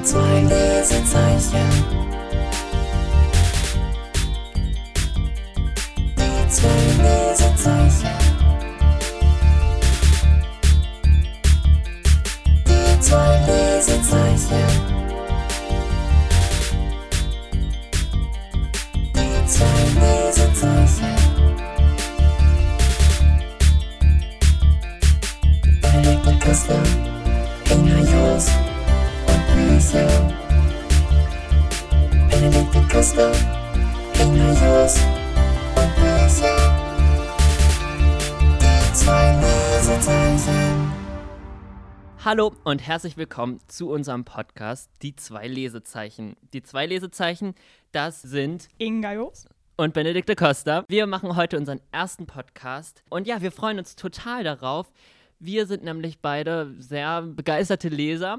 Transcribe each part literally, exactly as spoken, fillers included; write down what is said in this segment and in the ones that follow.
zwei Lesezeichen. Die zwei Lesezeichen. Die zwei Lesezeichen. Die zwei Lesezeichen. Benedikt Köstler, Inga Jos und Bücher. Benedikt Köstler, Inga Jos und Bücher. Die zwei Lesezeichen. Hallo und herzlich willkommen zu unserem Podcast Die zwei Lesezeichen. Die zwei Lesezeichen, das sind Inga Jos und Benedikt Köstler. Wir machen heute unseren ersten Podcast und ja, wir freuen uns total darauf. Wir sind nämlich beide sehr begeisterte Leser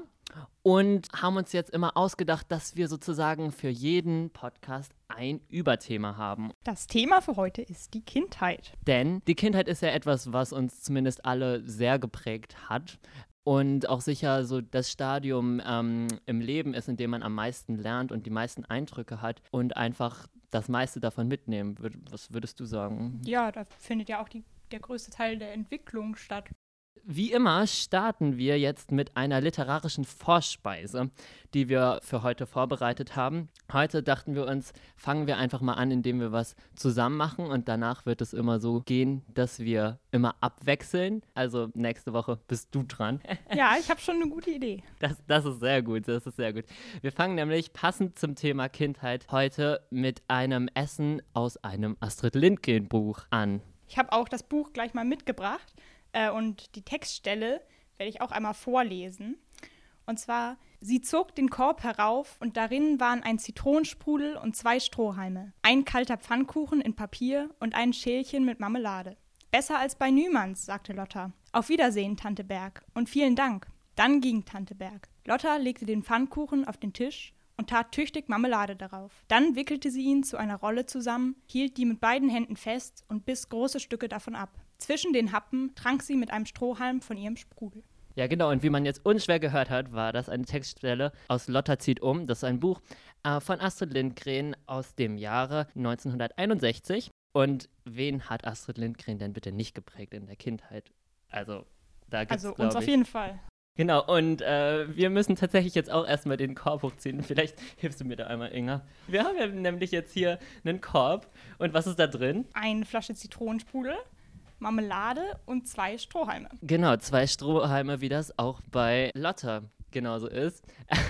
und haben uns jetzt immer ausgedacht, dass wir sozusagen für jeden Podcast ein Überthema haben. Das Thema für heute ist die Kindheit. Denn die Kindheit ist ja etwas, was uns zumindest alle sehr geprägt hat. Und auch sicher so das Stadium ähm, im Leben ist, in dem man am meisten lernt und die meisten Eindrücke hat und einfach das meiste davon mitnehmen. Wür- Was würdest du sagen? Ja, da findet ja auch die, der größte Teil der Entwicklung statt. Wie immer starten wir jetzt mit einer literarischen Vorspeise, die wir für heute vorbereitet haben. Heute dachten wir uns, fangen wir einfach mal an, indem wir was zusammen machen und danach wird es immer so gehen, dass wir immer abwechseln. Also nächste Woche bist du dran. Ja, ich habe schon eine gute Idee. Das, das ist sehr gut, das ist sehr gut. Wir fangen nämlich passend zum Thema Kindheit heute mit einem Essen aus einem Astrid Lindgren Buch an. Ich habe auch das Buch gleich mal mitgebracht äh, und die Textstelle werde ich auch einmal vorlesen. Und zwar: Sie zog den Korb herauf und darin waren ein Zitronensprudel und zwei Strohhalme, ein kalter Pfannkuchen in Papier und ein Schälchen mit Marmelade. Besser als bei Nümanns, sagte Lotta. Auf Wiedersehen, Tante Berg, und vielen Dank. Dann ging Tante Berg. Lotta legte den Pfannkuchen auf den Tisch und tat tüchtig Marmelade darauf. Dann wickelte sie ihn zu einer Rolle zusammen, hielt die mit beiden Händen fest und biss große Stücke davon ab. Zwischen den Happen trank sie mit einem Strohhalm von ihrem Sprudel. Ja, genau. Und wie man jetzt unschwer gehört hat, war das eine Textstelle aus Lotta zieht um. Das ist ein Buch äh, von Astrid Lindgren aus dem Jahre neunzehnhunderteinundsechzig. Und wen hat Astrid Lindgren denn bitte nicht geprägt in der Kindheit? Also, da gibt's, Also glaub uns auf ich, jeden Fall. Genau, und äh, wir müssen tatsächlich jetzt auch erstmal den Korb hochziehen. Vielleicht hilfst du mir da einmal, Inga. Wir haben ja nämlich jetzt hier einen Korb. Und was ist da drin? Eine Flasche Zitronensprudel, Marmelade und zwei Strohhalme. Genau, zwei Strohhalme, wie das auch bei Lotta genauso ist.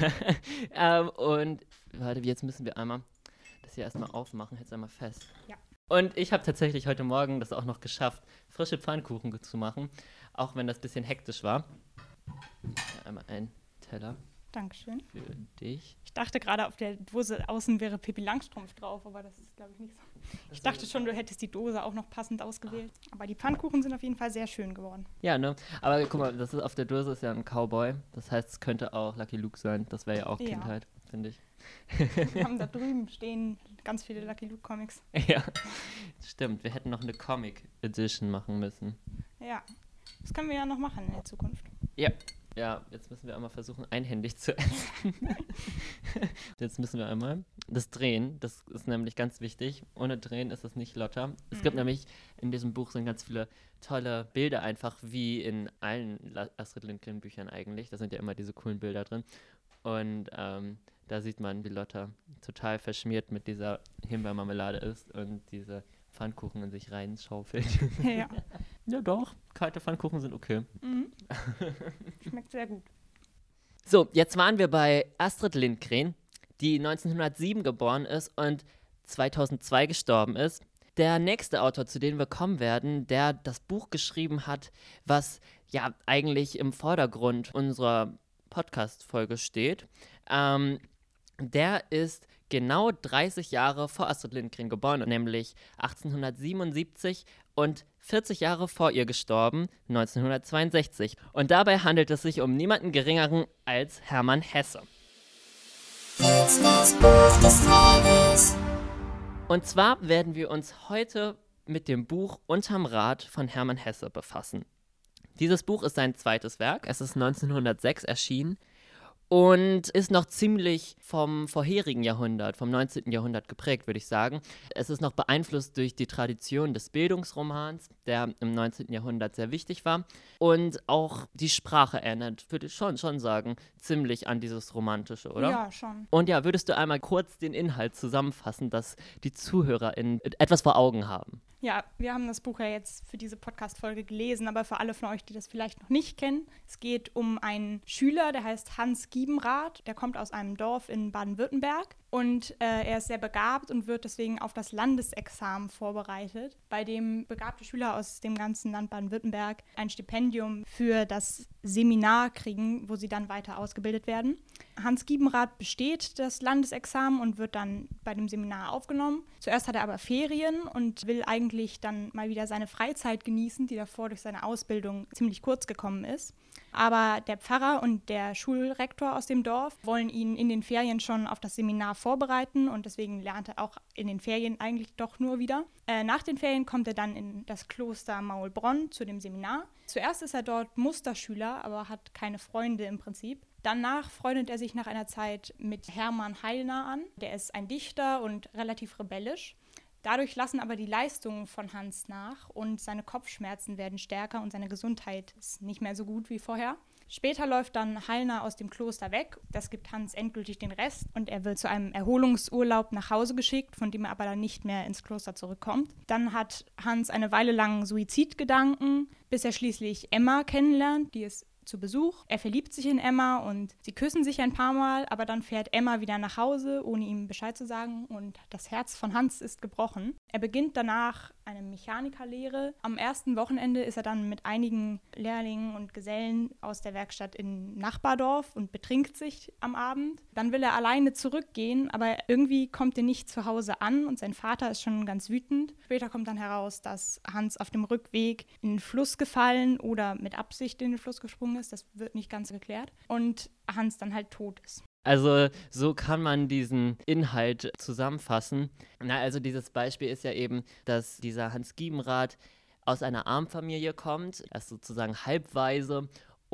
ähm, und warte, jetzt müssen wir einmal das hier erstmal aufmachen, jetzt einmal fest. Ja. Und ich habe tatsächlich heute Morgen das auch noch geschafft, frische Pfannkuchen zu machen, auch wenn das ein bisschen hektisch war. Ja, einmal ein Teller Dankeschön. für dich. Ich dachte gerade, auf der Dose außen wäre Pippi Langstrumpf drauf, aber das ist, glaube ich, nicht so. Ich dachte schon, du hättest die Dose auch noch passend ausgewählt. Aber die Pfannkuchen sind auf jeden Fall sehr schön geworden. Ja, ne? Aber guck mal, das ist auf der Dose ist ja ein Cowboy. Das heißt, es könnte auch Lucky Luke sein. Das wäre ja auch Ja. Kindheit, finde ich. Wir haben da drüben stehen ganz viele Lucky Luke Comics. Ja, stimmt. Wir hätten noch eine Comic Edition machen müssen. Ja, das können wir ja noch machen in der Zukunft. Ja. Ja, jetzt müssen wir einmal versuchen, einhändig zu essen. Jetzt müssen wir einmal das drehen. Das ist nämlich ganz wichtig. Ohne Drehen ist es nicht Lotta. Es gibt Mhm. nämlich, in diesem Buch sind ganz viele tolle Bilder, einfach wie in allen La- Astrid Lindgren Büchern eigentlich. Da sind ja immer diese coolen Bilder drin. Und ähm, da sieht man, wie Lotta total verschmiert mit dieser Himbeermarmelade ist und diese Pfannkuchen in sich reinschaufelt. Ja, Ja doch, kalte Pfannkuchen sind okay. mhm. Schmeckt sehr gut. So, jetzt waren wir bei Astrid Lindgren, die neunzehnhundertsieben geboren ist und zweitausendzwei gestorben ist. Der nächste Autor, zu dem wir kommen werden, der das Buch geschrieben hat, was ja eigentlich im Vordergrund unserer Podcast-Folge steht, ähm, der ist genau dreißig Jahre vor Astrid Lindgren geboren, nämlich achtzehnhundertsiebenundsiebzig und vierzig Jahre vor ihr gestorben, neunzehnhundertzweiundsechzig. Und dabei handelt es sich um niemanden Geringeren als Hermann Hesse. Jetzt das Buch des Tages. Und zwar werden wir uns heute mit dem Buch Unterm Rad von Hermann Hesse befassen. Dieses Buch ist sein zweites Werk. Es ist neunzehnhundertsechs erschienen und ist noch ziemlich vom vorherigen Jahrhundert, vom neunzehnten. Jahrhundert geprägt, würde ich sagen. Es ist noch beeinflusst durch die Tradition des Bildungsromans, der im neunzehnten. Jahrhundert sehr wichtig war. Und auch die Sprache erinnert, würde ich schon, schon sagen, ziemlich an dieses Romantische, oder? Ja, schon. Und ja, würdest du einmal kurz den Inhalt zusammenfassen, dass die ZuhörerInnen etwas vor Augen haben? Ja, wir haben das Buch ja jetzt für diese Podcast-Folge gelesen, aber für alle von euch, die das vielleicht noch nicht kennen, es geht um einen Schüler, der heißt Hans Giebenrath, der kommt aus einem Dorf in Baden-Württemberg und äh, er ist sehr begabt und wird deswegen auf das Landesexamen vorbereitet, bei dem begabte Schüler aus dem ganzen Land Baden-Württemberg ein Stipendium für das Seminar kriegen, wo sie dann weiter ausgebildet werden. Hans Giebenrath besteht das Landesexamen und wird dann bei dem Seminar aufgenommen. Zuerst hat er aber Ferien und will eigentlich dann mal wieder seine Freizeit genießen, die davor durch seine Ausbildung ziemlich kurz gekommen ist. Aber der Pfarrer und der Schulrektor aus dem Dorf wollen ihn in den Ferien schon auf das Seminar vorbereiten und deswegen lernt er auch in den Ferien eigentlich doch nur wieder. Äh, nach den Ferien kommt er dann in das Kloster Maulbronn zu dem Seminar. Zuerst ist er dort Musterschüler, aber hat keine Freunde im Prinzip. Danach freundet er sich nach einer Zeit mit Hermann Heilner an. Der ist ein Dichter und relativ rebellisch. Dadurch lassen aber die Leistungen von Hans nach und seine Kopfschmerzen werden stärker und seine Gesundheit ist nicht mehr so gut wie vorher. Später läuft dann Heilner aus dem Kloster weg. Das gibt Hans endgültig den Rest und er wird zu einem Erholungsurlaub nach Hause geschickt, von dem er aber dann nicht mehr ins Kloster zurückkommt. Dann hat Hans eine Weile lang Suizidgedanken, bis er schließlich Emma kennenlernt, die ist zu Besuch. Er verliebt sich in Emma und sie küssen sich ein paar Mal, aber dann fährt Emma wieder nach Hause, ohne ihm Bescheid zu sagen und das Herz von Hans ist gebrochen. Er beginnt danach eine Mechanikerlehre. Am ersten Wochenende ist er dann mit einigen Lehrlingen und Gesellen aus der Werkstatt in Nachbardorf und betrinkt sich am Abend. Dann will er alleine zurückgehen, aber irgendwie kommt er nicht zu Hause an und sein Vater ist schon ganz wütend. Später kommt dann heraus, dass Hans auf dem Rückweg in den Fluss gefallen oder mit Absicht in den Fluss gesprungen ist. Das wird nicht ganz geklärt. Und Hans dann halt tot ist. Also so kann man diesen Inhalt zusammenfassen. Na, also dieses Beispiel ist ja eben, dass dieser Hans Giebenrath aus einer Armenfamilie kommt, er ist sozusagen halbwaise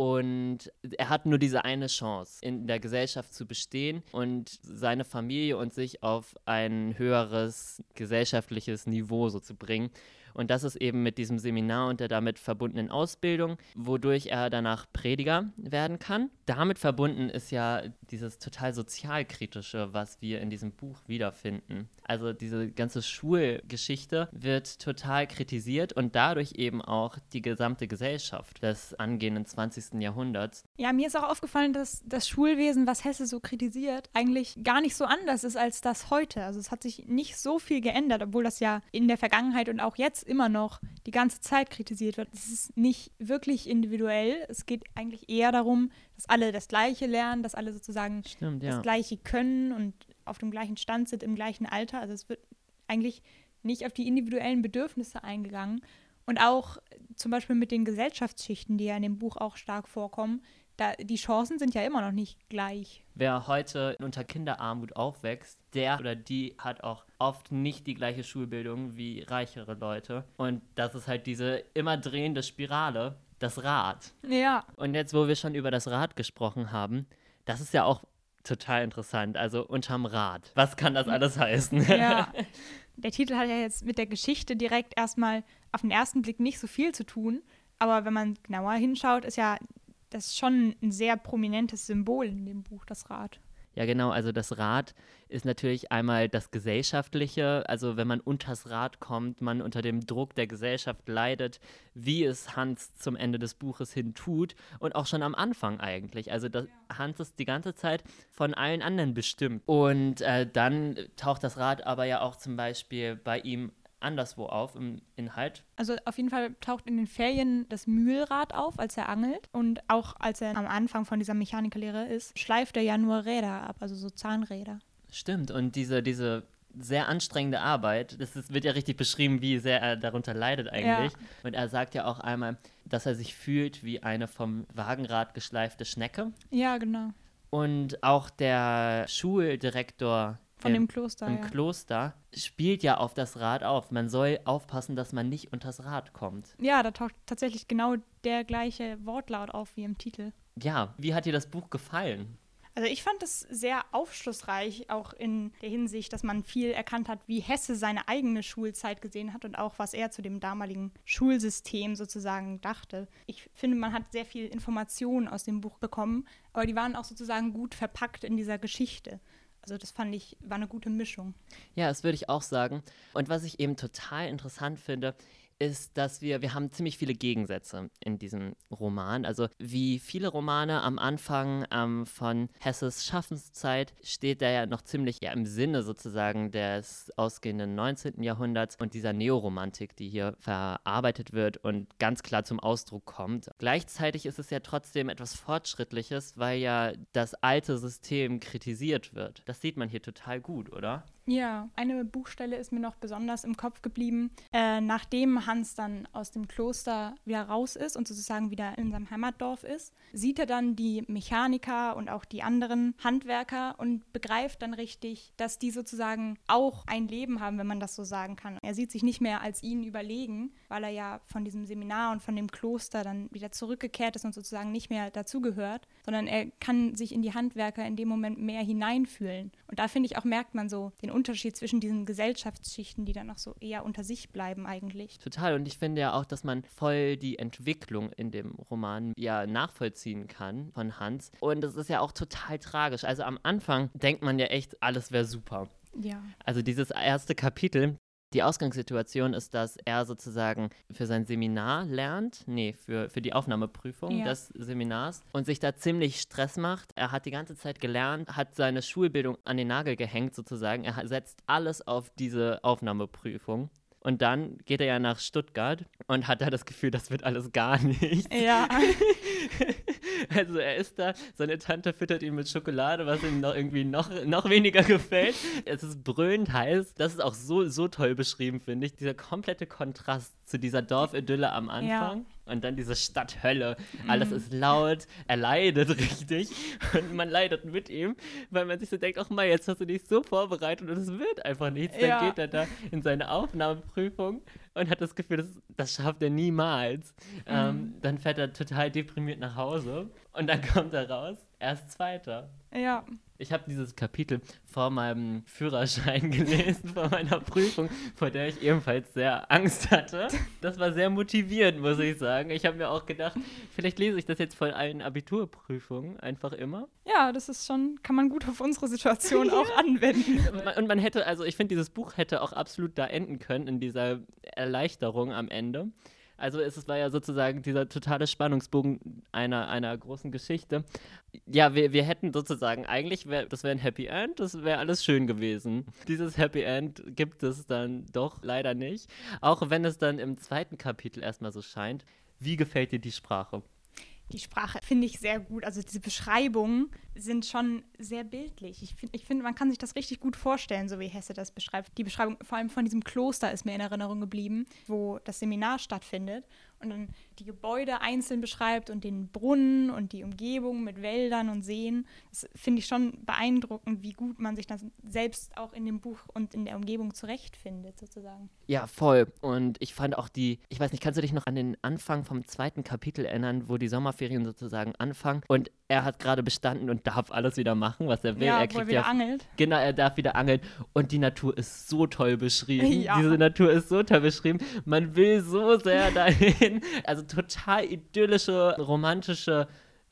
und er hat nur diese eine Chance, in der Gesellschaft zu bestehen und seine Familie und sich auf ein höheres gesellschaftliches Niveau so zu bringen. Und das ist eben mit diesem Seminar und der damit verbundenen Ausbildung, wodurch er danach Prediger werden kann. Damit verbunden ist ja dieses total sozialkritische, was wir in diesem Buch wiederfinden. Also diese ganze Schulgeschichte wird total kritisiert und dadurch eben auch die gesamte Gesellschaft des angehenden zwanzigsten. Jahrhunderts. Ja, mir ist auch aufgefallen, dass das Schulwesen, was Hesse so kritisiert, eigentlich gar nicht so anders ist als das heute. Also es hat sich nicht so viel geändert, obwohl das ja in der Vergangenheit und auch jetzt immer noch die ganze Zeit kritisiert wird. Es ist nicht wirklich individuell. Es geht eigentlich eher darum, dass alle das Gleiche lernen, dass alle sozusagen Stimmt, ja. das Gleiche können und auf dem gleichen Stand sind, im gleichen Alter. Also es wird eigentlich nicht auf die individuellen Bedürfnisse eingegangen. Und auch zum Beispiel mit den Gesellschaftsschichten, die ja in dem Buch auch stark vorkommen, da, die Chancen sind ja immer noch nicht gleich. Wer heute unter Kinderarmut aufwächst, der oder die hat auch oft nicht die gleiche Schulbildung wie reichere Leute. Und das ist halt diese immer drehende Spirale, das Rad. Ja. Und jetzt, wo wir schon über das Rad gesprochen haben, das ist ja auch total interessant. Also unterm Rad. Was kann das alles heißen? Ja. Der Titel hat ja jetzt mit der Geschichte direkt erstmal auf den ersten Blick nicht so viel zu tun. Aber wenn man genauer hinschaut, ist ja das schon ein sehr prominentes Symbol in dem Buch, das Rad. Ja, genau. Also das Rad ist natürlich einmal das Gesellschaftliche. Also wenn man unters Rad kommt, man unter dem Druck der Gesellschaft leidet, wie es Hans zum Ende des Buches hin tut und auch schon am Anfang eigentlich. Also das, Hans ist die ganze Zeit von allen anderen bestimmt. Und äh, dann taucht das Rad aber ja auch zum Beispiel bei ihm anderswo auf im Inhalt. Also auf jeden Fall taucht in den Ferien das Mühlrad auf, als er angelt. Und auch als er am Anfang von dieser Mechanikerlehre ist, schleift er ja nur Räder ab, also so Zahnräder. Stimmt, und diese, diese sehr anstrengende Arbeit, das ist, wird ja richtig beschrieben, wie sehr er darunter leidet eigentlich. Ja. Und er sagt ja auch einmal, dass er sich fühlt wie eine vom Wagenrad geschleifte Schnecke. Ja, genau. Und auch der Schuldirektor Von dem Kloster, im ja. Kloster spielt ja auf das Rad auf. Man soll aufpassen, dass man nicht unters Rad kommt. Ja, da taucht tatsächlich genau der gleiche Wortlaut auf wie im Titel. Ja, wie hat dir das Buch gefallen? Also ich fand es sehr aufschlussreich, auch in der Hinsicht, dass man viel erkannt hat, wie Hesse seine eigene Schulzeit gesehen hat und auch, was er zu dem damaligen Schulsystem sozusagen dachte. Ich finde, man hat sehr viel Informationen aus dem Buch bekommen, aber die waren auch sozusagen gut verpackt in dieser Geschichte. Also das fand ich, war eine gute Mischung. Ja, das würde ich auch sagen. Und was ich eben total interessant finde, ist, dass wir, wir haben ziemlich viele Gegensätze in diesem Roman. Also wie viele Romane am Anfang ähm, von Hesses Schaffenszeit steht er ja noch ziemlich ja, im Sinne sozusagen des ausgehenden neunzehnten Jahrhunderts und dieser Neoromantik, die hier verarbeitet wird und ganz klar zum Ausdruck kommt. Gleichzeitig ist es ja trotzdem etwas Fortschrittliches, weil ja das alte System kritisiert wird. Das sieht man hier total gut, oder? Ja, eine Buchstelle ist mir noch besonders im Kopf geblieben. Äh, nachdem Hans dann aus dem Kloster wieder raus ist und sozusagen wieder in seinem Heimatdorf ist, sieht er dann die Mechaniker und auch die anderen Handwerker und begreift dann richtig, dass die sozusagen auch ein Leben haben, wenn man das so sagen kann. Er sieht sich nicht mehr als ihnen überlegen, weil er ja von diesem Seminar und von dem Kloster dann wieder zurückgekehrt ist und sozusagen nicht mehr dazugehört, sondern er kann sich in die Handwerker in dem Moment mehr hineinfühlen. Und da finde ich auch, merkt man so den Unterschied zwischen diesen Gesellschaftsschichten, die dann noch so eher unter sich bleiben eigentlich. Total. Und ich finde ja auch, dass man voll die Entwicklung in dem Roman ja nachvollziehen kann von Hans. Und es ist ja auch total tragisch. Also am Anfang denkt man ja echt, alles wäre super. Ja. Also dieses erste Kapitel, die Ausgangssituation ist, dass er sozusagen für sein Seminar lernt, nee, für, für die Aufnahmeprüfung Ja. des Seminars und sich da ziemlich Stress macht. Er hat die ganze Zeit gelernt, hat seine Schulbildung an den Nagel gehängt sozusagen. Er hat- setzt alles auf diese Aufnahmeprüfung. Und dann geht er ja nach Stuttgart und hat da das Gefühl, das wird alles gar nichts. Ja. Also er ist da, seine Tante füttert ihn mit Schokolade, was ihm noch irgendwie noch, noch weniger gefällt. Es ist brüllend heiß. Das ist auch so, so toll beschrieben, finde ich. Dieser komplette Kontrast zu dieser Dorfidylle am Anfang und dann diese Stadthölle. Alles ist laut, er leidet richtig und man leidet mit ihm, weil man sich so denkt, ach mal, jetzt hast du dich so vorbereitet und es wird einfach nichts. Dann Ja. geht er da in seine Aufnahmeprüfung und hat das Gefühl, das, das schafft er niemals. Ähm, dann fährt er total deprimiert nach Hause und dann kommt er raus, er ist Zweiter. Ja. Ich habe dieses Kapitel vor meinem Führerschein gelesen, vor meiner Prüfung, vor der ich ebenfalls sehr Angst hatte. Das war sehr motivierend, muss ich sagen. Ich habe mir auch gedacht, vielleicht lese ich das jetzt vor allen Abiturprüfungen einfach immer. Ja, das ist schon, kann man gut auf unsere Situation auch anwenden. Und man hätte, also ich finde, dieses Buch hätte auch absolut da enden können, in dieser Erleichterung am Ende. Also es es war ja sozusagen dieser totale Spannungsbogen einer, einer großen Geschichte. Ja, wir, wir hätten sozusagen, eigentlich wäre, das wäre ein Happy End, das wäre alles schön gewesen. Dieses Happy End gibt es dann doch leider nicht. Auch wenn es dann im zweiten Kapitel erstmal so scheint. Wie gefällt dir die Sprache? Die Sprache finde ich sehr gut. Also diese Beschreibungen sind schon sehr bildlich. Ich finde, ich find, man kann sich das richtig gut vorstellen, so wie Hesse das beschreibt. Die Beschreibung vor allem von diesem Kloster ist mir in Erinnerung geblieben, wo das Seminar stattfindet und dann die Gebäude einzeln beschreibt und den Brunnen und die Umgebung mit Wäldern und Seen. Das finde ich schon beeindruckend, wie gut man sich das selbst auch in dem Buch und in der Umgebung zurechtfindet, sozusagen. Ja, voll. Und ich fand auch die, ich weiß nicht, kannst du dich noch an den Anfang vom zweiten Kapitel erinnern, wo die Sommerferien sozusagen anfangen und er hat gerade bestanden und darf alles wieder machen, was er will. Ja, er wo er kriegt wieder ja, angelt. Genau, er darf wieder angeln und die Natur ist so toll beschrieben. Ja. Diese Natur ist so toll beschrieben. Man will so sehr dahin. Also total idyllische, romantische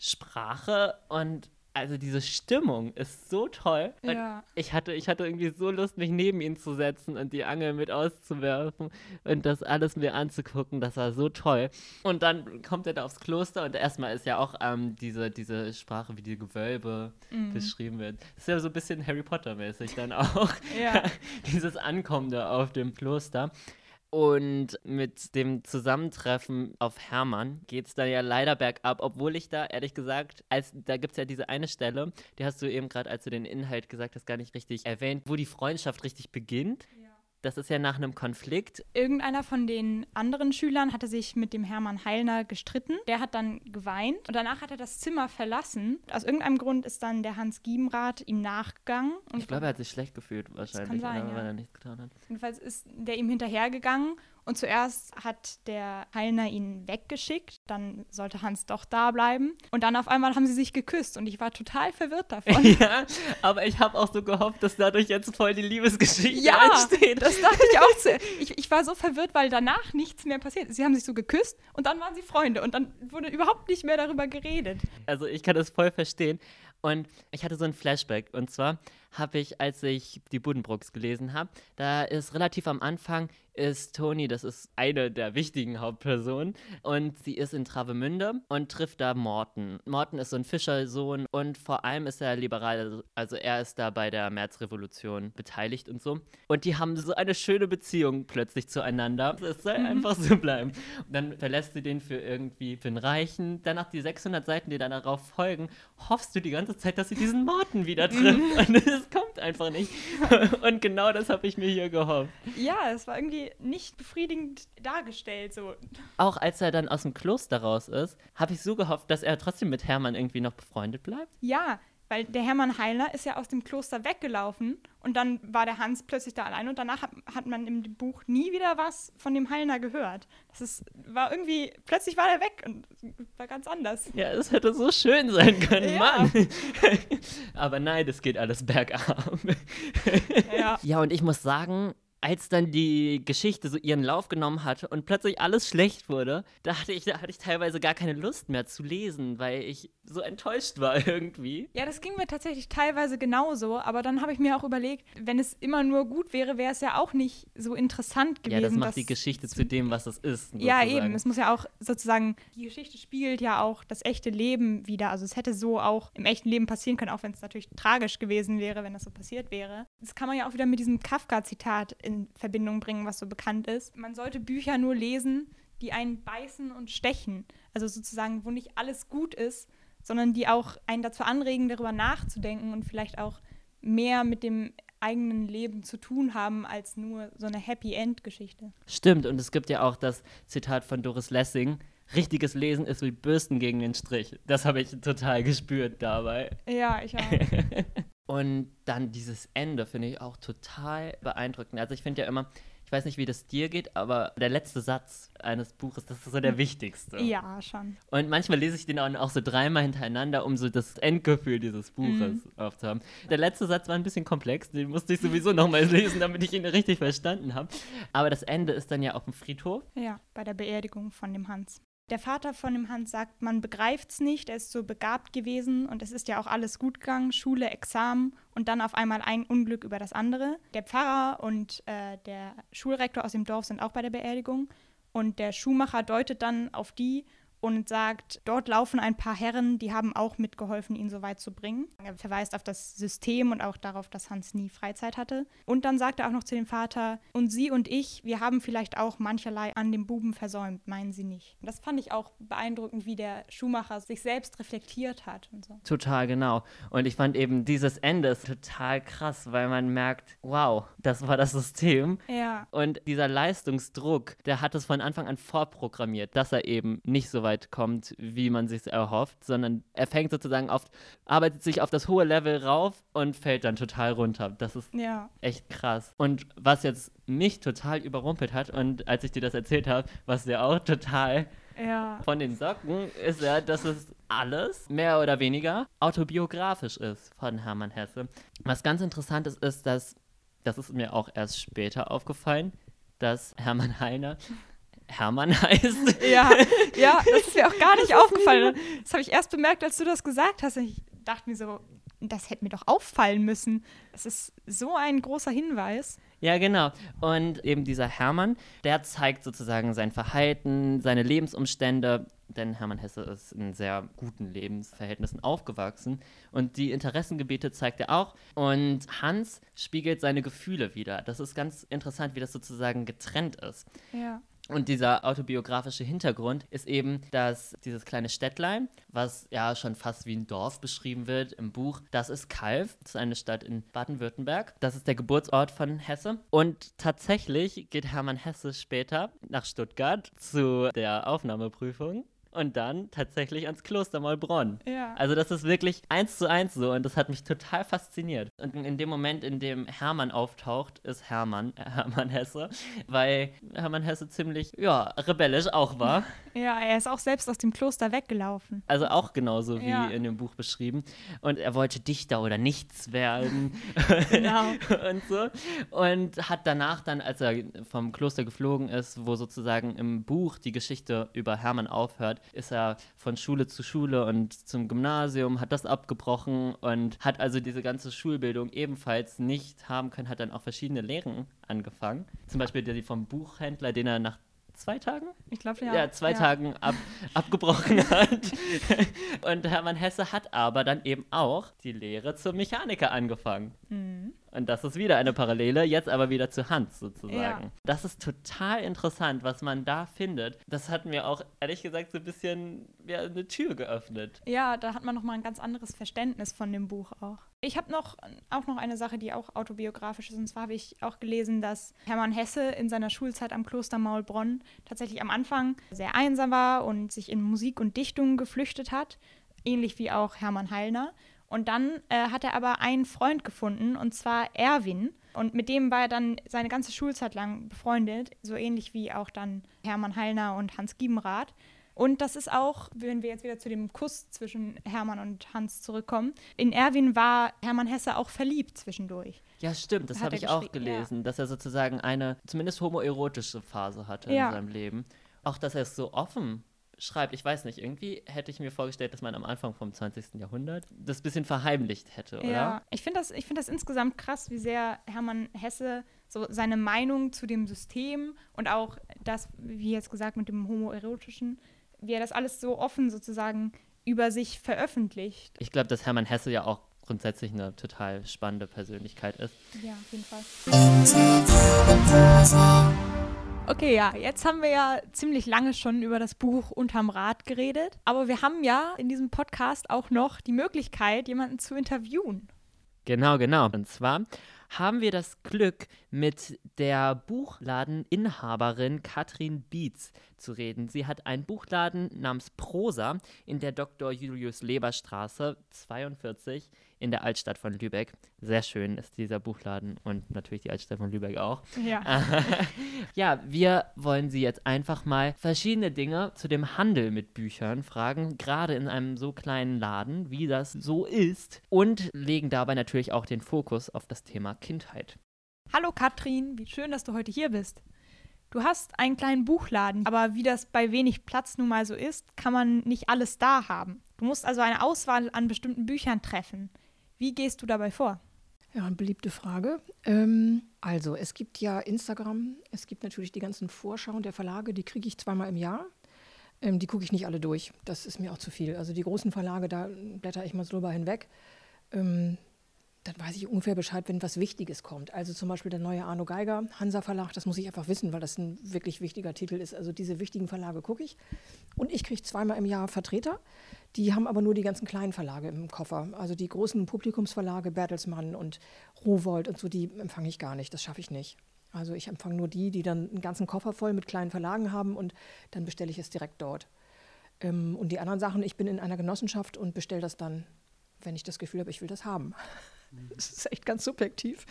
Sprache und also diese Stimmung ist so toll. Und Ja. ich hatte, ich hatte irgendwie so Lust, mich neben ihn zu setzen und die Angel mit auszuwerfen und das alles mir anzugucken. Das war so toll. Und dann kommt er da aufs Kloster und erstmal ist ja auch ähm, diese, diese Sprache, wie die Gewölbe beschrieben wird. Das ist ja so ein bisschen Harry Potter-mäßig dann auch. Ja. Dieses Ankommen da auf dem Kloster. Und mit dem Zusammentreffen auf Hermann geht es dann ja leider bergab, obwohl ich da, ehrlich gesagt, als da gibt es ja diese eine Stelle, die hast du eben gerade, als du den Inhalt gesagt hast, gar nicht richtig erwähnt, wo die Freundschaft richtig beginnt. Das ist ja nach einem Konflikt. Irgendeiner von den anderen Schülern hatte sich mit dem Hermann Heilner gestritten. Der hat dann geweint und danach hat er das Zimmer verlassen. Aus irgendeinem Grund ist dann der Hans Giebenrath ihm nachgegangen. Und Ich glaube, er hat sich schlecht gefühlt wahrscheinlich, kann sein, oder, ja. weil er nichts getan hat. jedenfalls ist der ihm hinterhergegangen Und zuerst hat der Heilner ihn weggeschickt, dann sollte Hans doch da bleiben. Und dann auf einmal haben sie sich geküsst und ich war total verwirrt davon. Ja, aber ich habe auch so gehofft, dass dadurch jetzt voll die Liebesgeschichte Ja, entsteht. das dachte ich auch. Zu, ich, ich war so verwirrt, weil danach nichts mehr passiert ist. Sie haben sich so geküsst und dann waren sie Freunde und dann wurde überhaupt nicht mehr darüber geredet. Also ich kann das voll verstehen. Und ich hatte so ein Flashback. Und zwar habe ich, als ich die Buddenbrooks gelesen habe, da ist relativ am Anfang, ist Toni, das ist eine der wichtigen Hauptpersonen, und sie ist in Travemünde und trifft da Morten. Morten ist so ein Fischersohn und vor allem ist er liberal, also er ist da bei der Märzrevolution beteiligt und so. Und die haben so eine schöne Beziehung plötzlich zueinander. Es soll Mhm. einfach so bleiben. Und dann verlässt sie den für irgendwie für einen Reichen. Danach die sechshundert Seiten, die dann darauf folgen, hoffst du die ganze Zeit, dass sie diesen Morten wieder trifft. Und es kommt einfach nicht. Und genau das habe ich mir hier gehofft. Ja, es war irgendwie nicht befriedigend dargestellt. So. Auch als er dann aus dem Kloster raus ist, habe ich so gehofft, dass er trotzdem mit Hermann irgendwie noch befreundet bleibt. Ja, weil der Hermann Heilner ist ja aus dem Kloster weggelaufen und dann war der Hans plötzlich da allein und danach hat, hat man im Buch nie wieder was von dem Heilner gehört. Das ist, war irgendwie, plötzlich war er weg und war ganz anders. Ja, es hätte so schön sein können, Ja. Mann. Aber nein, es geht alles bergab. Ja. Ja, und ich muss sagen, als dann die Geschichte so ihren Lauf genommen hat und plötzlich alles schlecht wurde, da hatte ich, da hatte ich teilweise gar keine Lust mehr zu lesen, weil ich so enttäuscht war irgendwie. Ja, das ging mir tatsächlich teilweise genauso, aber dann habe ich mir auch überlegt, wenn es immer nur gut wäre, wäre es ja auch nicht so interessant gewesen. Ja, das macht dass die Geschichte zu dem, was es ist. Ja, sozusagen. eben. Es muss ja auch sozusagen, die Geschichte spiegelt ja auch das echte Leben wider. Also es hätte so auch im echten Leben passieren können, auch wenn es natürlich tragisch gewesen wäre, wenn das so passiert wäre. Das kann man ja auch wieder mit diesem Kafka-Zitat in Verbindung bringen, was so bekannt ist. Man sollte Bücher nur lesen, die einen beißen und stechen. Also sozusagen, wo nicht alles gut ist, sondern die auch einen dazu anregen, darüber nachzudenken und vielleicht auch mehr mit dem eigenen Leben zu tun haben, als nur so eine Happy-End-Geschichte. Stimmt, und es gibt ja auch das Zitat von Doris Lessing: Richtiges Lesen ist wie Bürsten gegen den Strich. Das habe ich total gespürt dabei. Ja, ich auch. Und dann dieses Ende finde ich auch total beeindruckend. Also ich finde ja immer, ich weiß nicht, wie das dir geht, aber der letzte Satz eines Buches, das ist so der wichtigste. Ja, schon. Und manchmal lese ich den auch, auch so dreimal hintereinander, um so das Endgefühl dieses Buches Mhm. aufzuhaben. Der letzte Satz war ein bisschen komplex, den musste ich sowieso nochmal lesen, damit ich ihn richtig verstanden habe. Aber das Ende ist dann ja auf dem Friedhof. Ja, bei der Beerdigung von dem Hans. Der Vater von dem Hans sagt, man begreift's nicht, er ist so begabt gewesen und es ist ja auch alles gut gegangen, Schule, Examen und dann auf einmal ein Unglück über das andere. Der Pfarrer und äh, der Schulrektor aus dem Dorf sind auch bei der Beerdigung und der Schuhmacher deutet dann auf die und sagt, dort laufen ein paar Herren, die haben auch mitgeholfen, ihn so weit zu bringen. Er verweist auf das System und auch darauf, dass Hans nie Freizeit hatte. Und dann sagt er auch noch zu dem Vater, und Sie und ich, wir haben vielleicht auch mancherlei an dem Buben versäumt, meinen Sie nicht? Und das fand ich auch beeindruckend, wie der Schuhmacher sich selbst reflektiert hat und so. Total, genau. Und ich fand eben dieses Ende ist total krass, weil man merkt, wow, das war das System. Ja. Und dieser Leistungsdruck, der hat es von Anfang an vorprogrammiert, dass er eben nicht so weit kommt, wie man sich erhofft, sondern er fängt sozusagen auf, arbeitet sich auf das hohe Level rauf und fällt dann total runter. Das ist Ja. echt krass. Und was jetzt mich total überrumpelt hat, und als ich dir das erzählt habe, was dir auch total Ja. von den Socken, ist ja, dass es alles mehr oder weniger autobiografisch ist von Hermann Hesse. Was ganz interessant ist, ist, dass, das ist mir auch erst später aufgefallen, dass Hermann Heilner Hermann heißt. Ja, ja, das ist mir auch gar nicht aufgefallen. Das habe ich erst bemerkt, als du das gesagt hast. Ich dachte mir so, das hätte mir doch auffallen müssen. Das ist so ein großer Hinweis. Ja, genau. Und eben dieser Hermann, der zeigt sozusagen sein Verhalten, seine Lebensumstände, denn Hermann Hesse ist in sehr guten Lebensverhältnissen aufgewachsen und die Interessengebiete zeigt er auch. Und Hans spiegelt seine Gefühle wider. Das ist ganz interessant, wie das sozusagen getrennt ist. Ja. Und dieser autobiografische Hintergrund ist eben, dass dieses kleine Städtlein, was ja schon fast wie ein Dorf beschrieben wird im Buch, das ist Calw, das ist eine Stadt in Baden-Württemberg. Das ist der Geburtsort von Hesse. Und tatsächlich geht Hermann Hesse später nach Stuttgart zu der Aufnahmeprüfung. und dann tatsächlich ans Kloster Maulbronn. Ja. Also das ist wirklich eins zu eins so und das hat mich total fasziniert. Und in dem Moment, in dem Hermann auftaucht, ist Hermann, äh, Hermann Hesse, weil Hermann Hesse ziemlich, ja, rebellisch auch war. Ja, er ist auch selbst aus dem Kloster weggelaufen. Also auch genauso wie Ja. in dem Buch beschrieben. Und er wollte Dichter oder nichts werden. Genau. und so. Und hat danach dann, als er vom Kloster geflogen ist, wo sozusagen im Buch die Geschichte über Hermann aufhört, ist er von Schule zu Schule und zum Gymnasium, hat das abgebrochen und hat also diese ganze Schulbildung ebenfalls nicht haben können, hat dann auch verschiedene Lehren angefangen. Zum Beispiel die vom Buchhändler, den er nach zwei Tagen? Ich glaube, ja. Ja, zwei ja. Tagen ab, abgebrochen hat. Und Hermann Hesse hat aber dann eben auch die Lehre zum Mechaniker angefangen. Mhm. Und das ist wieder eine Parallele, jetzt aber wieder zu Hans sozusagen. Ja. Das ist total interessant, was man da findet. Das hat mir auch, ehrlich gesagt, so ein bisschen ja, eine Tür geöffnet. Ja, da hat man nochmal ein ganz anderes Verständnis von dem Buch auch. Ich habe noch, auch noch eine Sache, die auch autobiografisch ist. Und zwar habe ich auch gelesen, dass Hermann Hesse in seiner Schulzeit am Kloster Maulbronn tatsächlich am Anfang sehr einsam war und sich in Musik und Dichtung geflüchtet hat. Ähnlich wie auch Hermann Heilner. Und dann äh, hat er aber einen Freund gefunden, und zwar Erwin. Und mit dem war er dann seine ganze Schulzeit lang befreundet, so ähnlich wie auch dann Hermann Heilner und Hans Giebenrath. Und das ist auch, wenn wir jetzt wieder zu dem Kuss zwischen Hermann und Hans zurückkommen, in Erwin war Hermann Hesse auch verliebt zwischendurch. Ja, stimmt, das Hat habe er ich auch geschrieben, gelesen, ja. dass er sozusagen eine zumindest homoerotische Phase hatte Ja. in seinem Leben. Auch, dass er es so offen schreibt, ich weiß nicht, irgendwie hätte ich mir vorgestellt, dass man am Anfang vom zwanzigsten Jahrhundert das ein bisschen verheimlicht hätte, oder? Ja, ich finde das, ich find das insgesamt krass, wie sehr Hermann Hesse so seine Meinung zu dem System und auch das, wie jetzt gesagt, mit dem Homoerotischen, wie er das alles so offen sozusagen über sich veröffentlicht. Ich glaube, dass Hermann Hesse ja auch grundsätzlich eine total spannende Persönlichkeit ist. Ja, auf jeden Fall. Interview-Pause. Okay, ja, jetzt haben wir ja ziemlich lange schon über das Buch Unterm Rad geredet, aber wir haben ja in diesem Podcast auch noch die Möglichkeit, jemanden zu interviewen. Genau, genau. Und zwar haben wir das Glück, mit der Buchladeninhaberin Katrin Bietz zu reden. Sie hat einen Buchladen namens Prosa in der Doktor Julius Leber Straße zweiundvierzig in der Altstadt von Lübeck. Sehr schön ist dieser Buchladen und natürlich die Altstadt von Lübeck auch. Ja. Ja, wir wollen Sie jetzt einfach mal verschiedene Dinge zu dem Handel mit Büchern fragen, gerade in einem so kleinen Laden, wie das so ist, und legen dabei natürlich auch den Fokus auf das Thema Kindheit. Hallo Katrin, wie schön, dass du heute hier bist. Du hast einen kleinen Buchladen, aber wie das bei wenig Platz nun mal so ist, kann man nicht alles da haben. Du musst also eine Auswahl an bestimmten Büchern treffen. Wie gehst du dabei vor? Ja, eine beliebte Frage. Ähm, also, es gibt ja Instagram, es gibt natürlich die ganzen Vorschauen der Verlage, die kriege ich zweimal im Jahr. Ähm, die gucke ich nicht alle durch, das ist mir auch zu viel. Also die großen Verlage, da blätter ich mal so drüber hinweg. Ähm, dann weiß ich ungefähr Bescheid, wenn was Wichtiges kommt. Also zum Beispiel der neue Arno Geiger, Hansa Verlag, das muss ich einfach wissen, weil das ein wirklich wichtiger Titel ist. Also diese wichtigen Verlage gucke ich. Und ich kriege zweimal im Jahr Vertreter. Die haben aber nur die ganzen kleinen Verlage im Koffer. Also die großen Publikumsverlage, Bertelsmann und Rowohlt und so, die empfange ich gar nicht. Das schaffe ich nicht. Also ich empfange nur die, die dann einen ganzen Koffer voll mit kleinen Verlagen haben und dann bestelle ich es direkt dort. Ähm, und die anderen Sachen, ich bin in einer Genossenschaft und bestelle das dann, wenn ich das Gefühl habe, ich will das haben. Das ist echt ganz subjektiv.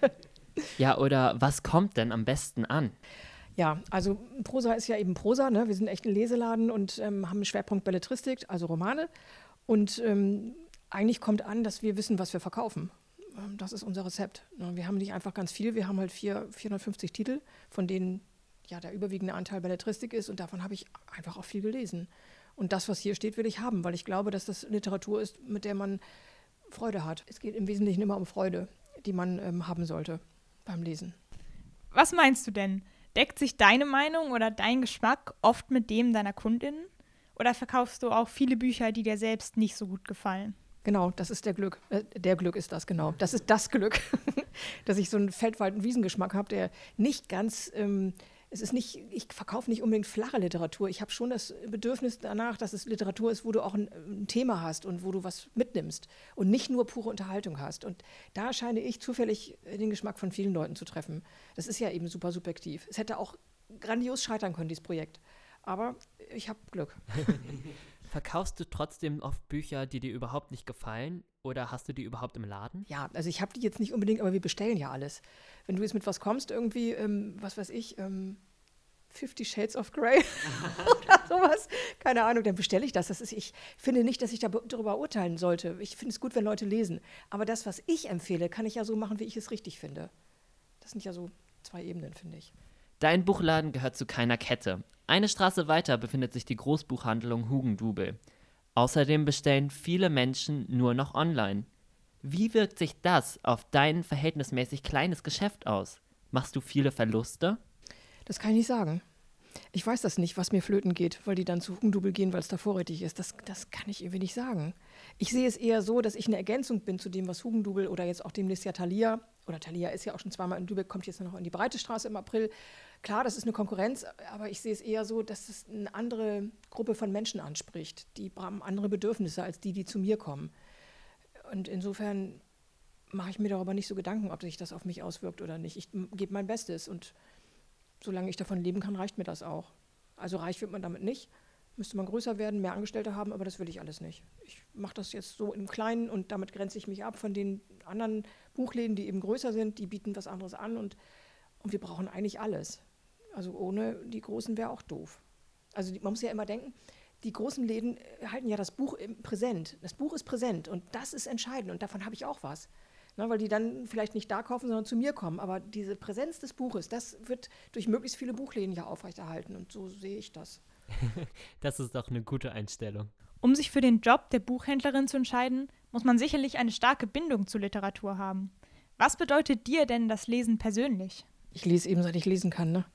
Ja, oder was kommt denn am besten an? Ja, also Prosa ist ja eben Prosa, ne? Wir sind echt ein Leseladen und ähm, haben einen Schwerpunkt Belletristik, also Romane. Und ähm, eigentlich kommt an, dass wir wissen, was wir verkaufen. Ähm, das ist unser Rezept. Ne? Wir haben nicht einfach ganz viel, wir haben halt vier, vierhundertfünfzig Titel, von denen ja der überwiegende Anteil Belletristik ist und davon habe ich einfach auch viel gelesen. Und das, was hier steht, will ich haben, weil ich glaube, dass das Literatur ist, mit der man Freude hat. Es geht im Wesentlichen immer um Freude, die man ähm, haben sollte beim Lesen. Was meinst du denn? Deckt sich deine Meinung oder dein Geschmack oft mit dem deiner Kundinnen? Oder verkaufst du auch viele Bücher, die dir selbst nicht so gut gefallen? Genau, das ist der Glück. Äh, der Glück ist das, genau. Das ist das Glück, dass ich so einen Feldwald- und Wiesengeschmack habe, der nicht ganz, ähm, es ist nicht, ich verkaufe nicht unbedingt flache Literatur. Ich habe schon das Bedürfnis danach, dass es Literatur ist, wo du auch ein, ein Thema hast und wo du was mitnimmst und nicht nur pure Unterhaltung hast. Und da scheine ich zufällig den Geschmack von vielen Leuten zu treffen. Das ist ja eben super subjektiv. Es hätte auch grandios scheitern können, dieses Projekt. Aber ich habe Glück. Verkaufst du trotzdem oft Bücher, die dir überhaupt nicht gefallen? Oder hast du die überhaupt im Laden? Ja, also ich habe die jetzt nicht unbedingt, aber wir bestellen ja alles. Wenn du jetzt mit was kommst, irgendwie, ähm, was weiß ich, ähm, Fifty Shades of Grey oder sowas, keine Ahnung, dann bestelle ich das. Das ist, ich finde nicht, dass ich da be- darüber urteilen sollte. Ich finde es gut, wenn Leute lesen. Aber das, was ich empfehle, kann ich ja so machen, wie ich es richtig finde. Das sind ja so zwei Ebenen, finde ich. Dein Buchladen gehört zu keiner Kette. Eine Straße weiter befindet sich die Großbuchhandlung Hugendubel. Außerdem bestellen viele Menschen nur noch online. Wie wirkt sich das auf dein verhältnismäßig kleines Geschäft aus? Machst du viele Verluste? Das kann ich nicht sagen. Ich weiß das nicht, was mir flöten geht, weil die dann zu Hugendubel gehen, weil es da vorrätig ist. Das, das kann ich irgendwie nicht sagen. Ich sehe es eher so, dass ich eine Ergänzung bin zu dem, was Hugendubel oder jetzt auch demnächst ja Thalia, oder Thalia ist ja auch schon zweimal in Lübeck, kommt jetzt noch in die Breite Straße im April. Klar, das ist eine Konkurrenz, aber ich sehe es eher so, dass es eine andere Gruppe von Menschen anspricht. Die haben andere Bedürfnisse als die, die zu mir kommen. Und insofern mache ich mir darüber nicht so Gedanken, ob sich das auf mich auswirkt oder nicht. Ich gebe mein Bestes und solange ich davon leben kann, reicht mir das auch. Also reich wird man damit nicht. Müsste man größer werden, mehr Angestellte haben, aber das will ich alles nicht. Ich mache das jetzt so im Kleinen und damit grenze ich mich ab von den anderen Buchläden, die eben größer sind. Die bieten was anderes an und, und wir brauchen eigentlich alles. Also ohne die Großen wäre auch doof. Also die, man muss ja immer denken, die großen Läden halten ja das Buch im präsent. Das Buch ist präsent und das ist entscheidend und davon habe ich auch was. Na, weil die dann vielleicht nicht da kaufen, sondern zu mir kommen. Aber diese Präsenz des Buches, das wird durch möglichst viele Buchläden ja aufrechterhalten. Und so sehe ich das. Das ist doch eine gute Einstellung. Um sich für den Job der Buchhändlerin zu entscheiden, muss man sicherlich eine starke Bindung zur Literatur haben. Was bedeutet dir denn das Lesen persönlich? Ich lese eben, seit ich lesen kann, ne?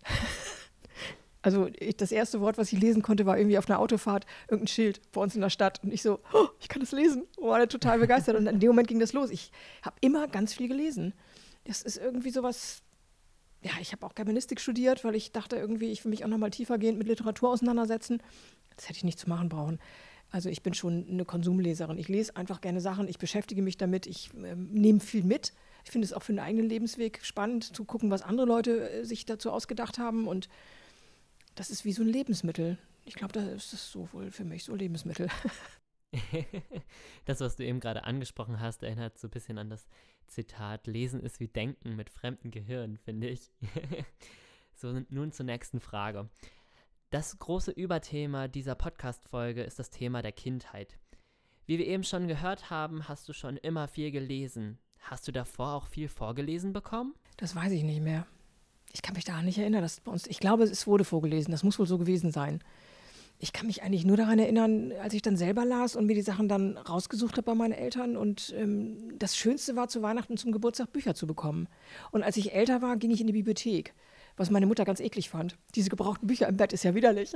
Also ich, das erste Wort, was ich lesen konnte, war irgendwie auf einer Autofahrt irgendein Schild bei uns in der Stadt. Und ich so, oh, ich kann das lesen. Und war total begeistert. Und in dem Moment ging das los. Ich habe immer ganz viel gelesen. Das ist irgendwie sowas, ja, ich habe auch Germanistik studiert, weil ich dachte irgendwie, ich will mich auch noch mal tiefergehend mit Literatur auseinandersetzen. Das hätte ich nicht zu machen brauchen. Also ich bin schon eine Konsumleserin. Ich lese einfach gerne Sachen, ich beschäftige mich damit, ich äh, nehme viel mit. Ich finde es auch für den eigenen Lebensweg spannend, zu gucken, was andere Leute äh, sich dazu ausgedacht haben. Und das ist wie so ein Lebensmittel. Ich glaube, da ist es so wohl für mich, so Lebensmittel. Das, was du eben gerade angesprochen hast, erinnert so ein bisschen an das Zitat, Lesen ist wie Denken mit fremdem Gehirn, finde ich. So, nun zur nächsten Frage. Das große Überthema dieser Podcast-Folge ist das Thema der Kindheit. Wie wir eben schon gehört haben, hast du schon immer viel gelesen. Hast du davor auch viel vorgelesen bekommen? Das weiß ich nicht mehr. Ich kann mich daran nicht erinnern, dass bei uns, ich glaube, es wurde vorgelesen, das muss wohl so gewesen sein. Ich kann mich eigentlich nur daran erinnern, als ich dann selber las und mir die Sachen dann rausgesucht habe bei meinen Eltern. Und ähm, das Schönste war, zu Weihnachten zum Geburtstag Bücher zu bekommen. Und als ich älter war, ging ich in die Bibliothek, was meine Mutter ganz eklig fand. Diese gebrauchten Bücher im Bett ist ja widerlich.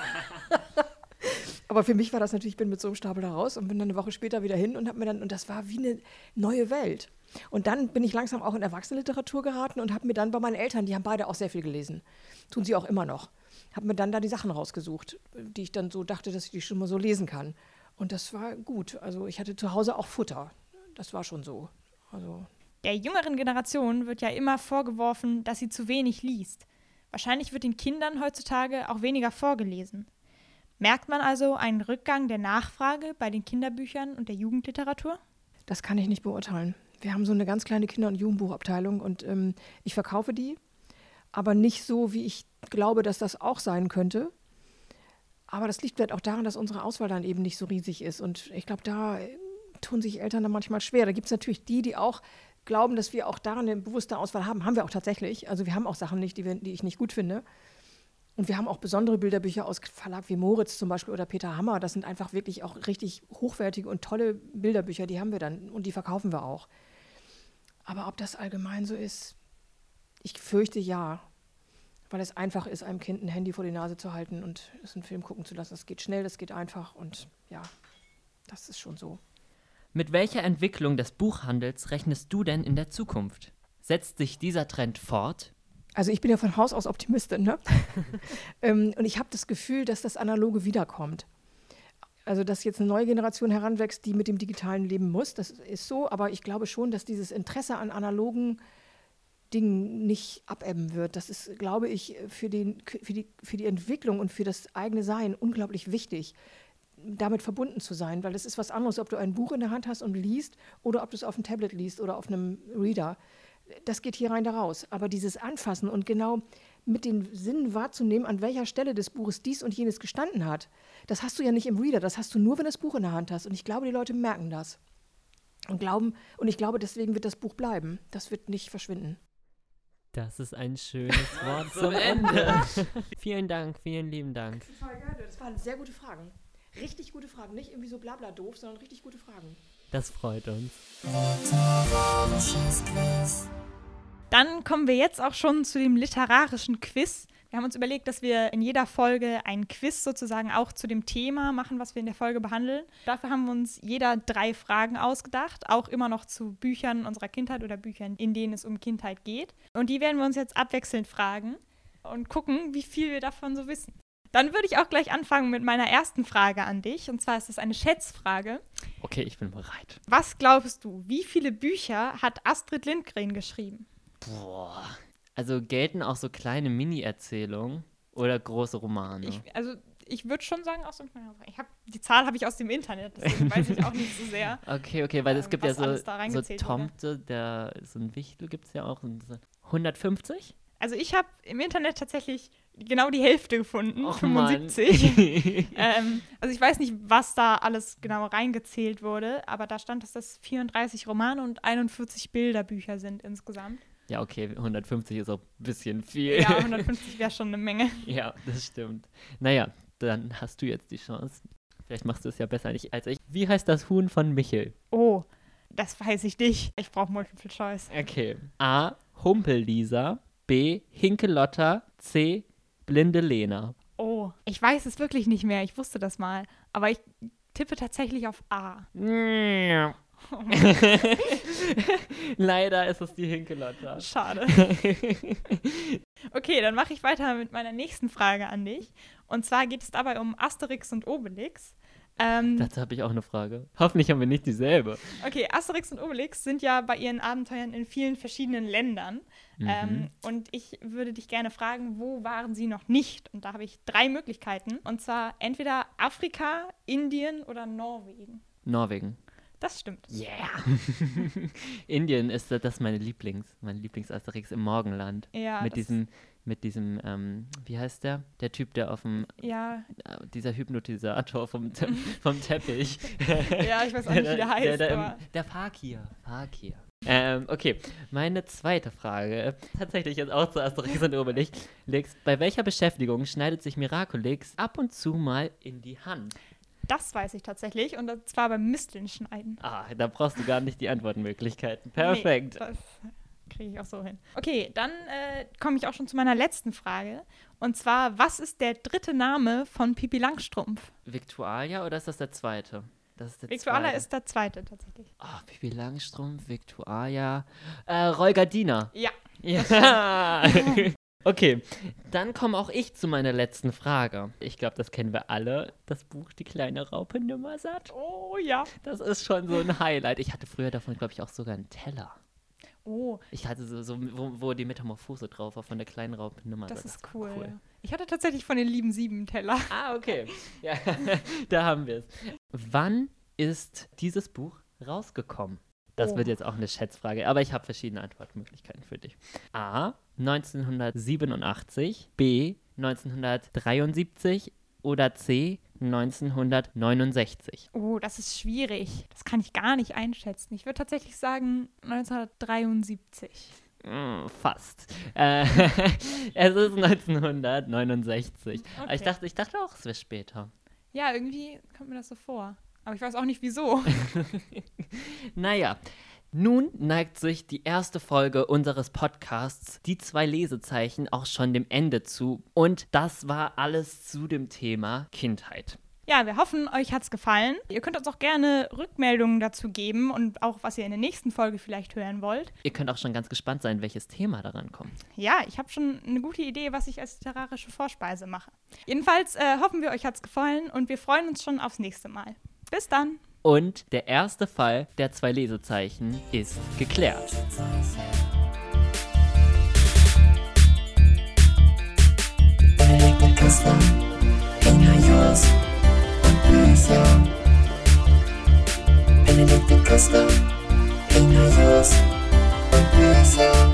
Aber für mich war das natürlich, ich bin mit so einem Stapel da raus und bin dann eine Woche später wieder hin und habe mir dann, und das war wie eine neue Welt. Und dann bin ich langsam auch in Erwachsenenliteratur geraten und habe mir dann bei meinen Eltern, die haben beide auch sehr viel gelesen, tun sie auch immer noch, habe mir dann da die Sachen rausgesucht, die ich dann so dachte, dass ich die schon mal so lesen kann. Und das war gut. Also ich hatte zu Hause auch Futter. Das war schon so. Also Der jüngeren Generation wird ja immer vorgeworfen, dass sie zu wenig liest. Wahrscheinlich wird den Kindern heutzutage auch weniger vorgelesen. Merkt man also einen Rückgang der Nachfrage bei den Kinderbüchern und der Jugendliteratur? Das kann ich nicht beurteilen. Wir haben so eine ganz kleine Kinder- und Jugendbuchabteilung und ähm, ich verkaufe die, aber nicht so, wie ich glaube, dass das auch sein könnte. Aber das liegt vielleicht auch daran, dass unsere Auswahl dann eben nicht so riesig ist. Und ich glaube, da äh, tun sich Eltern dann manchmal schwer. Da gibt es natürlich die, die auch glauben, dass wir auch daran eine bewusste Auswahl haben. Haben wir auch tatsächlich. Also wir haben auch Sachen nicht, die, wir, die ich nicht gut finde. Und wir haben auch besondere Bilderbücher aus Verlag wie Moritz zum Beispiel oder Peter Hammer. Das sind einfach wirklich auch richtig hochwertige und tolle Bilderbücher, die haben wir dann und die verkaufen wir auch. Aber ob das allgemein so ist, ich fürchte ja, weil es einfach ist, einem Kind ein Handy vor die Nase zu halten und es einen Film gucken zu lassen. Das geht schnell, das geht einfach und ja, das ist schon so. Mit welcher Entwicklung des Buchhandels rechnest du denn in der Zukunft? Setzt sich dieser Trend fort? Also ich bin ja von Haus aus Optimistin, ne? ähm, und ich habe das Gefühl, dass das Analoge wiederkommt. Also dass jetzt eine neue Generation heranwächst, die mit dem Digitalen leben muss, das ist so. Aber ich glaube schon, dass dieses Interesse an analogen Ding nicht abebben wird. Das ist, glaube ich, für, den, für, die, für die Entwicklung und für das eigene Sein unglaublich wichtig, damit verbunden zu sein, weil es ist was anderes, ob du ein Buch in der Hand hast und liest oder ob du es auf dem Tablet liest oder auf einem Reader. Das geht hier rein, da raus. Aber dieses Anfassen und genau mit den Sinnen wahrzunehmen, an welcher Stelle des Buches dies und jenes gestanden hat, das hast du ja nicht im Reader, das hast du nur, wenn du das Buch in der Hand hast. Und ich glaube, die Leute merken das. Und glauben, und ich glaube, deswegen wird das Buch bleiben. Das wird nicht verschwinden. Das ist ein schönes Wort zum Ende. Vielen Dank, vielen lieben Dank. Total geil, das waren sehr gute Fragen. Richtig gute Fragen, nicht irgendwie so blabla doof, sondern richtig gute Fragen. Das freut uns. Literarisches Quiz. Dann kommen wir jetzt auch schon zu dem literarischen Quiz. Wir haben uns überlegt, dass wir in jeder Folge ein Quiz sozusagen auch zu dem Thema machen, was wir in der Folge behandeln. Dafür haben wir uns jeder drei Fragen ausgedacht, auch immer noch zu Büchern unserer Kindheit oder Büchern, in denen es um Kindheit geht. Und die werden wir uns jetzt abwechselnd fragen und gucken, wie viel wir davon so wissen. Dann würde ich auch gleich anfangen mit meiner ersten Frage an dich. Und zwar ist das eine Schätzfrage. Okay, ich bin bereit. Was glaubst du, wie viele Bücher hat Astrid Lindgren geschrieben? Boah. Also gelten auch so kleine Mini-Erzählungen oder große Romane? Ich, also ich würde schon sagen, aus dem ich hab, die Zahl habe ich aus dem Internet, deswegen weiß ich auch nicht so sehr. Okay, okay, weil es äh, gibt ja was so, alles da so reingezählt Tomte, der, so ein Wichtel gibt es ja auch. Und so hundertfünfzig? Also ich habe im Internet tatsächlich genau die Hälfte gefunden, Och, fünfundsiebzig. ähm, also ich weiß nicht, was da alles genau reingezählt wurde, aber da stand, dass das vierunddreißig Romane und einundvierzig Bilderbücher sind insgesamt. Ja, okay, hundertfünfzig ist auch ein bisschen viel. Ja, hundertfünfzig wäre schon eine Menge. Ja, das stimmt. Naja, dann hast du jetzt die Chance. Vielleicht machst du es ja besser als ich. Wie heißt das Huhn von Michel? Oh, das weiß ich nicht. Ich brauche Multiple Choice. Okay. A. Humpel-Lisa. B. Hinkelotta. C. Blinde Lena. Oh, ich weiß es wirklich nicht mehr. Ich wusste das mal. Aber ich tippe tatsächlich auf A. Leider ist es die Hinkelotta. Schade. Okay, dann mache ich weiter mit meiner nächsten Frage an dich. Und zwar geht es dabei um Asterix und Obelix. Ähm, Dazu habe ich auch eine Frage. Hoffentlich haben wir nicht dieselbe. okay, Asterix und Obelix sind ja bei ihren Abenteuern in vielen verschiedenen Ländern. Mhm. Ähm, und ich würde dich gerne fragen, wo waren sie noch nicht? Und da habe ich drei Möglichkeiten. Und zwar entweder Afrika, Indien oder Norwegen. Norwegen. Das stimmt. Yeah. Indien ist das ist meine Lieblings, mein Lieblings-Asterix im Morgenland. Ja, mit das- diesem, mit diesem, ähm, wie heißt der? Der Typ, der auf dem, Ja, äh, dieser Hypnotisator vom, Te vom Teppich. ja, ich weiß auch nicht, wie der heißt. Der, der, aber im, der Fakir. Fakir. Ähm, okay, meine zweite Frage, tatsächlich jetzt auch zu Asterix und Obelix. Bei welcher Beschäftigung schneidet sich Miraculix ab und zu mal in die Hand? das weiß ich tatsächlich. Und zwar beim Misteln schneiden. Ah, da brauchst du gar nicht die Antwortmöglichkeiten. Perfekt. Nee, das kriege ich auch so hin. Okay, dann äh, komme ich auch schon zu meiner letzten Frage. Und zwar, was ist der dritte Name von Pippi Langstrumpf? Victualia oder ist das der zweite? Das ist der Victualia zweite. ist der zweite tatsächlich. Ah, Pippi Langstrumpf, Victualia. Äh, Rollgardina. Ja. Ja. Okay, dann komme auch ich zu meiner letzten Frage. Ich glaube, das kennen wir alle, das Buch Die kleine Raupe Nimmersatt. Oh ja. Das ist schon so ein Highlight. Ich hatte früher davon, glaube ich, auch sogar einen Teller. Oh, Ich hatte so, so wo, wo die Metamorphose drauf war von der kleinen Raupe Nimmersatt. das ist war cool. Ich hatte tatsächlich von den lieben sieben einen Teller. Ah, okay. Ja, da haben wir es. Wann ist dieses Buch rausgekommen? Das Oh. wird jetzt auch eine Schätzfrage, aber ich habe verschiedene Antwortmöglichkeiten für dich. A. neunzehnhundertsiebenundachtzig, B. neunzehnhundertdreiundsiebzig oder C. neunzehnhundertneunundsechzig. Oh, das ist schwierig. Das kann ich gar nicht einschätzen. Ich würde tatsächlich sagen neunzehnhundertdreiundsiebzig. Mm, fast. Äh, es ist neunzehnhundertneunundsechzig. Aber Ich, Okay. dachte, ich dachte auch, es wäre später. Ja, irgendwie kommt mir das so vor. Aber ich weiß auch nicht, wieso. Naja, nun neigt sich die erste Folge unseres Podcasts, die zwei Lesezeichen, auch schon dem Ende zu. Und das war alles zu dem Thema Kindheit. Ja, wir hoffen, euch hat's gefallen. Ihr könnt uns auch gerne Rückmeldungen dazu geben und auch, was ihr in der nächsten Folge vielleicht hören wollt. Ihr könnt auch schon ganz gespannt sein, welches Thema daran kommt. Ja, ich habe schon eine gute Idee, was ich als literarische Vorspeise mache. Jedenfalls äh, hoffen wir, euch hat's gefallen und wir freuen uns schon aufs nächste Mal. Bis dann! Und der erste Fall der zwei Lesezeichen ist geklärt. Zeichen. Kastler, Inga Jos und Bücher. Benedikte Kastler, Inga Jos und Bücher.